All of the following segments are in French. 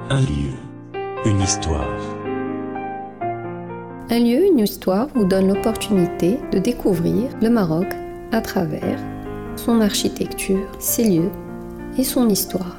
Un lieu, une histoire. Un lieu, une histoire vous donne l'opportunité de découvrir le Maroc à travers son architecture, ses lieux et son histoire.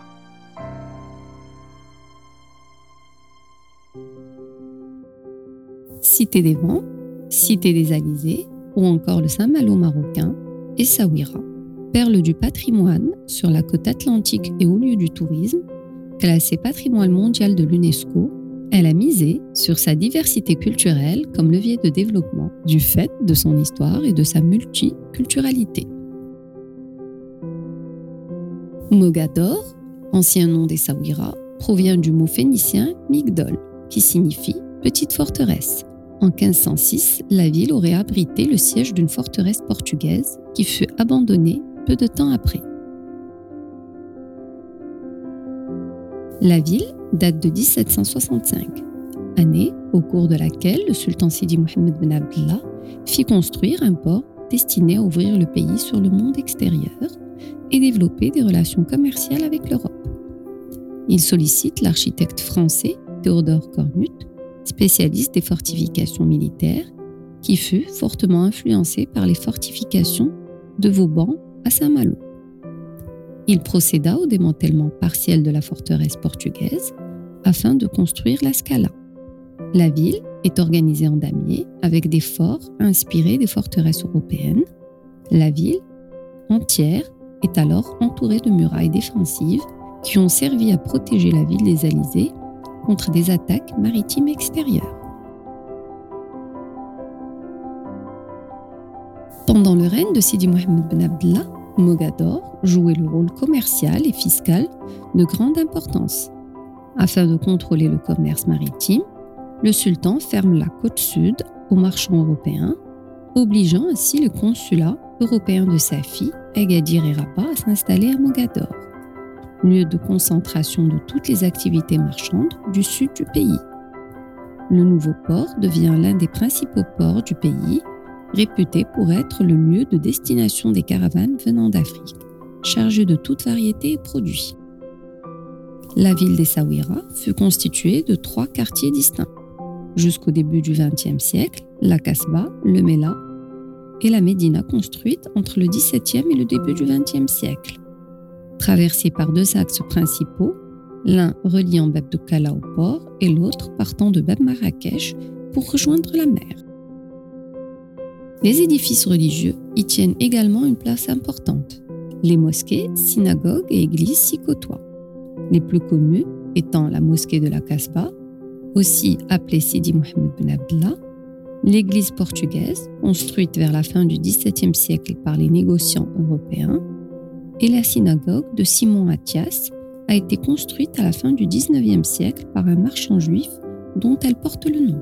Cité des Vents, Cité des Alizés ou encore le Saint-Malo marocain, Essaouira, perle du patrimoine sur la côte atlantique et haut lieu du tourisme, classée patrimoine mondial de l'UNESCO, elle a misé sur sa diversité culturelle comme levier de développement du fait de son histoire et de sa multiculturalité. Mogador, ancien nom d'Essaouira, provient du mot phénicien Migdol, qui signifie petite forteresse. En 1506, la ville aurait abrité le siège d'une forteresse portugaise qui fut abandonnée peu de temps après. La ville date de 1765, année au cours de laquelle le sultan Sidi Mohammed Ben Abdallah fit construire un port destiné à ouvrir le pays sur le monde extérieur et développer des relations commerciales avec l'Europe. Il sollicite l'architecte français Théodore Cornut, spécialiste des fortifications militaires, qui fut fortement influencé par les fortifications de Vauban à Saint-Malo. Il procéda au démantèlement partiel de la forteresse portugaise afin de construire la Scala. La ville est organisée en damier avec des forts inspirés des forteresses européennes. La ville entière est alors entourée de murailles défensives qui ont servi à protéger la ville des Alizés contre des attaques maritimes extérieures. Pendant le règne de Sidi Mohammed Ben Abdallah, Mogador jouait le rôle commercial et fiscal de grande importance. Afin de contrôler le commerce maritime, le sultan ferme la côte sud aux marchands européens, obligeant ainsi le consulat européen de Safi, Agadir et Rabat à s'installer à Mogador, lieu de concentration de toutes les activités marchandes du sud du pays. Le nouveau port devient l'un des principaux ports du pays, réputé pour être le lieu de destination des caravanes venant d'Afrique, chargées de toute variété de produits. La ville d'Essaouira fut constituée de 3 quartiers distincts. Jusqu'au début du XXe siècle, la Kasbah, le Mela et la Médina construite entre le XVIIe et le début du XXe siècle. Traversée par 2 axes principaux, l'un reliant Bab Doukala au port et l'autre partant de Bab Marrakech pour rejoindre la mer. Les édifices religieux y tiennent également une place importante. Les mosquées, synagogues et églises s'y côtoient. Les plus connues étant la mosquée de la Kasbah, aussi appelée Sidi Mohammed Ben Abdallah, l'église portugaise, construite vers la fin du XVIIe siècle par les négociants européens, et la synagogue de Simon Athias a été construite à la fin du XIXe siècle par un marchand juif dont elle porte le nom.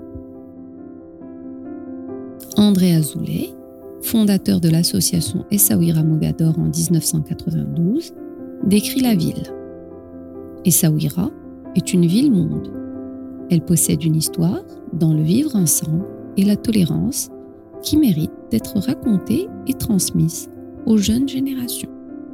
André Azoulay, fondateur de l'association Essaouira Mogador en 1992, décrit la ville. Essaouira est une ville-monde. Elle possède une histoire dans le vivre ensemble et la tolérance qui mérite d'être racontée et transmise aux jeunes générations.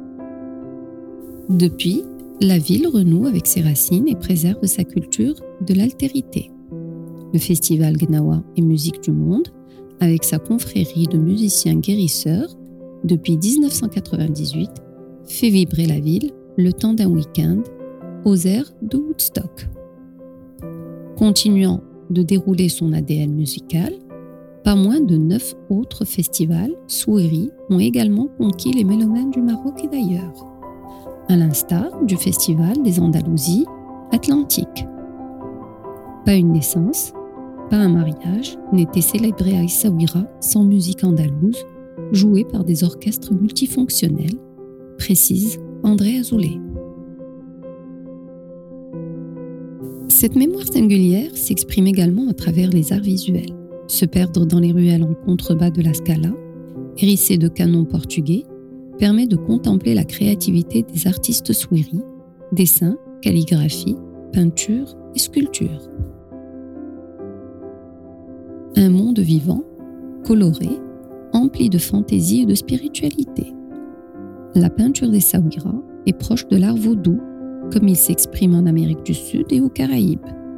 Depuis, la ville renoue avec ses racines et préserve sa culture de l'altérité. Le festival Gnawa et Musique du Monde, avec sa confrérie de musiciens guérisseurs, depuis 1998, fait vibrer la ville le temps d'un week-end aux airs de Woodstock. Continuant de dérouler son ADN musical, pas moins de 9 autres festivals, Soueri, ont également conquis les mélomanes du Maroc et d'ailleurs, à l'instar du Festival des Andalousies Atlantiques. Pas une naissance, pas un mariage n'était célébré à Essaouira sans musique andalouse, jouée par des orchestres multifonctionnels, précise André Azoulay. Cette mémoire singulière s'exprime également à travers les arts visuels. Se perdre dans les ruelles en contrebas de la Scala, hérissée de canons portugais, permet de contempler la créativité des artistes souéris, dessins, calligraphie, peinture et sculpture. Un monde vivant, coloré, empli de fantaisie et de spiritualité. La peinture d'Essaouira est proche de l'art vaudou, comme il s'exprime en Amérique du Sud et aux Caraïbes.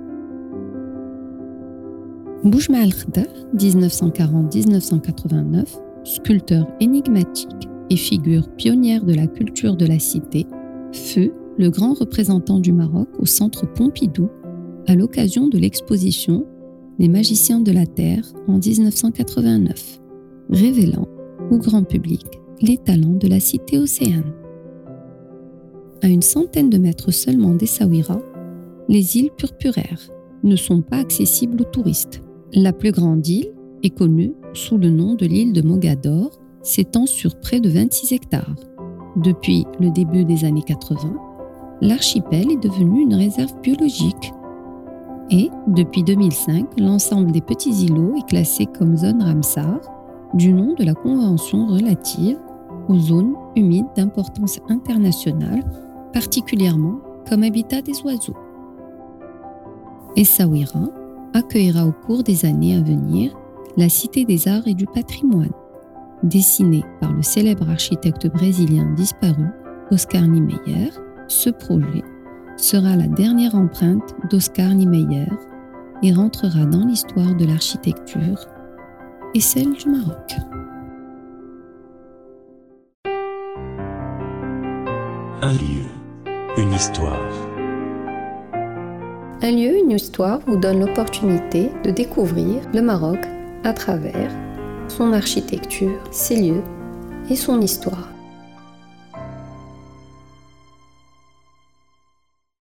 Boujma el-Khdar, 1940-1989, sculpteur énigmatique et figure pionnière de la culture de la cité, fut le grand représentant du Maroc au Centre Pompidou à l'occasion de l'exposition Les Magiciens de la Terre en 1989, révélant au grand public les talents de la cité océane. À une centaine de mètres seulement d'Essaouira, les îles Purpuraires ne sont pas accessibles aux touristes. La plus grande île est connue sous le nom de l'île de Mogador, s'étend sur près de 26 hectares. Depuis le début des années 80, l'archipel est devenu une réserve biologique. Et, depuis 2005, l'ensemble des petits îlots est classé comme zone Ramsar, du nom de la Convention relative aux zones humides d'importance internationale, particulièrement comme habitat des oiseaux. Essaouira accueillera au cours des années à venir la Cité des Arts et du Patrimoine, dessinée par le célèbre architecte brésilien disparu, Oscar Niemeyer. Ce projet sera la dernière empreinte d'Oscar Niemeyer et rentrera dans l'histoire de l'architecture et celle du Maroc. Un lieu, une histoire. Un lieu, une histoire vous donne l'opportunité de découvrir le Maroc à travers son architecture, ses lieux et son histoire.